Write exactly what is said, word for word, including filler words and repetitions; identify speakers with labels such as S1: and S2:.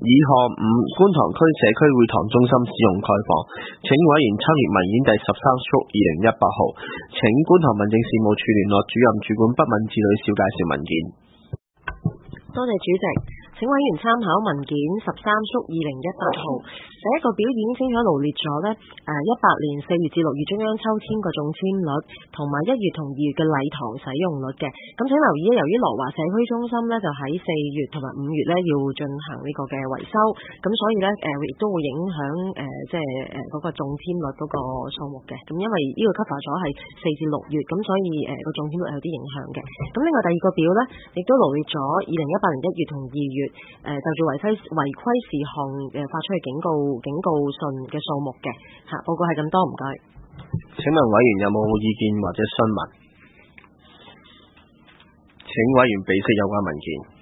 S1: 二項五觀塘區社區會堂中心使用概況，請委員參閱文件第十三束二零一八號，請觀塘民政事務處聯絡主任主管不敏智女士介紹文件。
S2: 多謝主席，請委員參考文件十三束二零一八號。第一個表已經清楚羅列咗呢誒一八年四月至六月中央抽籤個中籤率，同埋一月同二月嘅禮堂使用率嘅。咁請留意咧，由於羅華社區中心呢，就喺四月同埋五月呢要進行呢個嘅維修，咁所以呢，誒亦都會影響誒即係誒嗰個中籤率嗰個數目嘅。咁因為呢個 cover 咗係四至六月，咁所以誒個中籤率有啲影響嘅。咁另外第二個表呢，亦都羅列咗二零一八年一月同二月誒就住違規違規事項誒發出嘅警告警告信嘅數目嘅嚇，報告係咁多，唔該。
S1: 請問委員有冇意見或者詢問？請委員備悉有關文件。